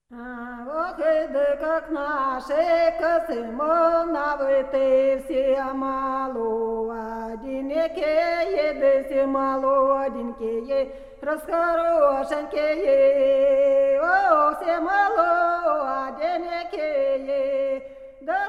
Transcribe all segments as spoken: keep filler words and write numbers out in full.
Ох, да как наши косымоновы, ты все молоденькие, да все молоденькие, расхорошенькие, о, все молоденькие, да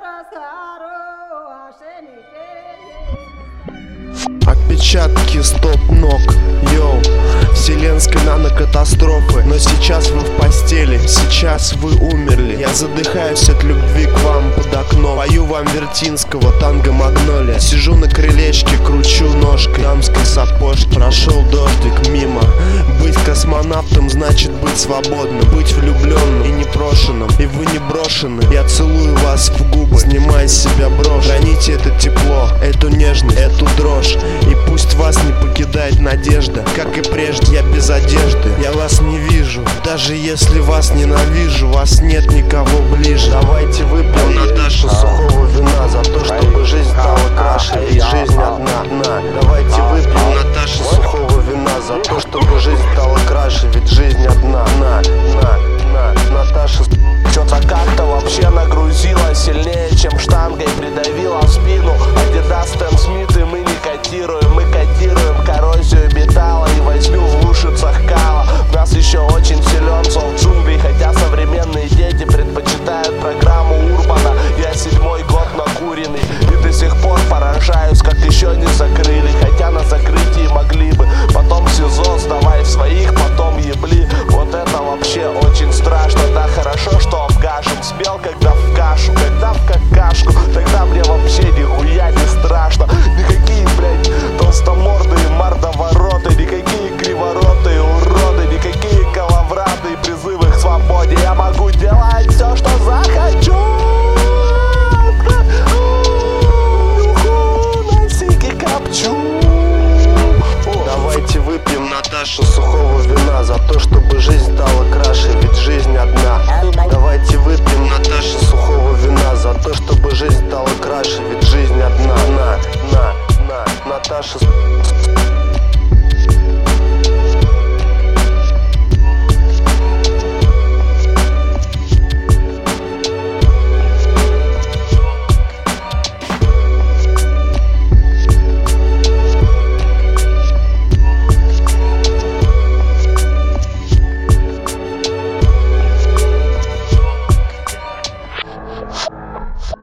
расхорошенькие. Отпечатки стоп-ног, йоу, вселенской нанокатастрофы. Но сейчас вы в постели, сейчас вы умерли. Я задыхаюсь от любви к вам под окном. Пою вам Вертинского танго магнолия. Сижу на крылечке, кручу ножкой дамской сапожки. Прошел дождик мимо. Быть космонавтом значит быть свободным, быть влюбленным и непрошенным. И вы не брошены. Я целую вас в губы, снимая с себя брошь. Храните это тепло, эту нежность, эту дрожь. И пусть вас не покидает надежда. Как и прежде, я без одежды. Я вас не вижу, даже если вас ненавижу. Вас нет никого ближе. Давайте выпьем, Наташа, сухого вина за то, чтобы жизнь стала краше. Ведь жизнь одна, одна. Давайте выпьем, Наташа, сухого вина за то, чтобы жизнь стала краше. Ведь жизнь одна, на, на, на. Наташа, что-то как-то вообще нагрузила сильнее, чем штангой придавила в спину. Адидас, Стэн Смит, и мы не котируем. Мы кодируем коррозию металла и возню в лужицах кала. В нас еще очень силен зов джунглей, хотя современные дети предпочитают программу Урбана. Я седьмой год накуренный и до сих пор поражаюсь, как еще не закрыли. Хотя на закрытии могли бы. Потом СИЗО, сдавай в своих, потом ебли. Вот это вообще очень страшно. Да хорошо, что обгашен, спел когда в кашу, когда в какашку. Тогда мне вообще нихуя не страшно. Никакие, блядь, толстомордые мордовороты, никакие криворотые уроды, никакие коловраты и призывы к свободе. Я могу делать все, что захочу. Носики копчу. давайте выпьем, Наташа, сухого вина за то, чтобы жизнь стала краше. Ведь жизнь одна. Давайте выпьем, Наташа, сухого вина за то, чтобы жизнь стала краше. Ведь жизнь одна. На, на, на, Наташа.